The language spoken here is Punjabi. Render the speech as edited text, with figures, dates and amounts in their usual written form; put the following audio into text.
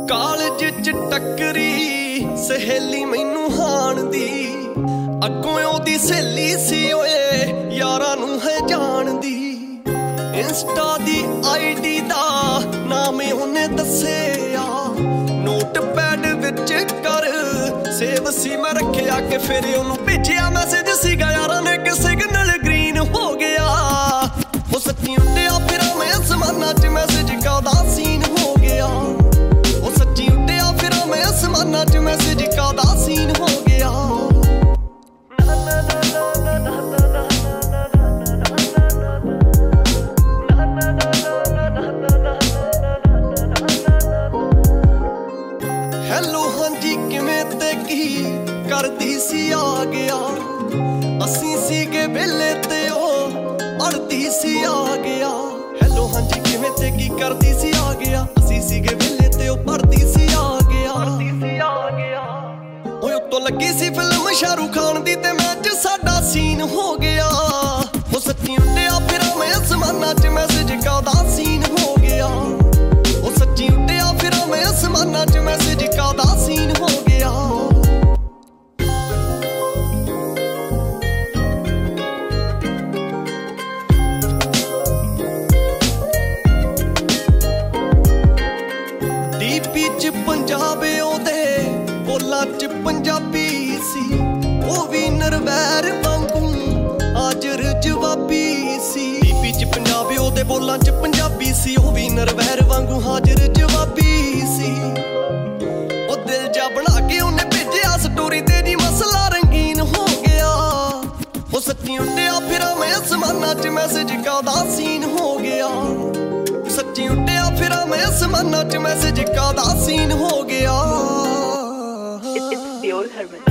ਕਾਲਜ ਚ ਟੱਕਰੀ ਸਹੇਲੀ ਮੈਨੂੰ ਹਾਣ ਦੀ, ਅੱਗੋਂ ਉਹਦੀ ਸਹੇਲੀ ਸੀ ਓਏ ਯਾਰਾਂ ਨੂੰ ਹੈ ਜਾਣਦੀ। ਇੰਸਟਾ ਦੀ ਆਈਡੀ ਦਾ ਨਾਮ ਉਹਨੇ ਦੱਸਿਆ, ਨੋਟਪੈਡ ਵਿੱਚ ਕਰ ਸੇਵ ਸੀ ਮੈਂ ਰੱਖਿਆ ਕਿ ਫਿਰ ਉਹਨੂੰ ਭੇਜਿਆ ਮੈਸੇਜ ਸੀਗਾ ਯਾਰਾਂ ਨੇ ਕਿ ਸਿਗਨਲ ਗ੍ਰੀਨ ਹੋ ਗਿਆ। ਉਹ ਸੱਚੀ ਉੱਡਿਆ ਫਿਰ ਮੈਂ ਅਸਮਾਨਾਂ 'ਚ ਮੈਸੇਜ ਕਾਦਾ ਸੀਨ ਹੋ ਗਿਆ। ਉਹ ਸੱਚੀ ਉੱਡਿਆ ਫਿਰ ਮੈਂ ਅਸਮਾਨਾਂ 'ਚ ਮੈਸੇਜ ਕਾਦਾ ਸੀਨ ਹੋ ਗਿਆ। ਹੈਲੋ ਹਾਂਜੀ ਕਿਵੇਂ ਤੇ ਕੀ ਕਰਦੀ ਸੀ ਆ ਗਿਆ। ਅਸੀਂ ਸੀਗੇ ਵਿਹਲੇ ਤੇ ਉਹ ਅੜਦੀ ਸੀ ਆ ਗਿਆ। ਹੈਲੋ ਹਾਂਜੀ ਕਿਵੇਂ ਤੇ ਕੀ ਕਰਦੀ ਸੀ ਆ ਗਿਆ। ਅਸੀਂ ਸੀਗੇ ਵਿਹਲੇ ਤੇ ਉਹ ਪੜਦੀ ਸੀ ਆ ਗਿਆ। ਓਏ ਉੱਤੋਂ ਲੱਗੀ ਸੀ ਫਿਲਮ ਸ਼ਾਹਰੁਖ ਖਾਨ ਦੀ ਤੇ ਮੈਚ ਸਾਡਾ ਸੀਨ ਹੋ ਗਿਆ। ਉਹ ਸੱਚੀ ਉੱਡਿਆ ਫਿਰ ਮੈਂ ਅਸਮਾਨਾਂ 'ਚ ਮੈਸੇਜ ਕਾਦਾ ਸੀਨ ਹੋ ਗਿਆ। ਉਹ ਸੱਚੀ ਉੱਡਿਆ ਫਿਰ ਮੈਂ ਅਸਮਾਨਾਂ 'ਚ ਮੈਸੇਜ ਕਾਦਾ ਸੀਨ ਹੋ ਗਿਆ। ਡੀਪੀ 'ਚ ਪੰਜਾਬ ਉਹਦੇ ਬੋਲਾਂ 'ਚ ਪੰਜਾਬੀ ਸੀ, ਉਹ ਵੀ ਨਰਵੈਰ ਵਾਂਗੂ ਹਾਜ਼ਰ ਜਵਾਬੀ ਸੀ। ਡੀਪੀ 'ਚ ਪੰਜਾਬ ਉਹਦੇ ਬੋਲਾਂ 'ਚ ਪੰਜਾਬੀ ਸੀ, ਉਹ ਵੀ ਨਰਵੈਰ ਵਾਂਗੂ ਹਾਜ਼ਰ ਜਵਾਬੀ ਸੀ। ਉਹ ਦਿਲ ਜਾ ਬਣਾ ਕੇ ਉਹਨੇ ਭੇਜਿਆ ਸਟੋਰੀ ਤੇ ਜੀ ਮਸਲਾ ਰੰਗੀਨ ਹੋ ਗਿਆ। ਉਹ ਸੱਚੀ ਉੱਡਿਆ ਫਿਰ ਮੈਂ ਅਸਮਾਨਾਂ 'ਚ ਮੈਸੇਜ ਕਾਦਾ ਸੀਨ ਹੋ ਗਿਆ। ਸੱਚੀ ਉੱਡਿਆ ਫਿਰ ਮੈਂ ਅਸਮਾਨਾਂ 'ਚ ਮੈਸੇਜ ਕਾਦਾ ਸੀਨ ਹੋ ਗਿਆ।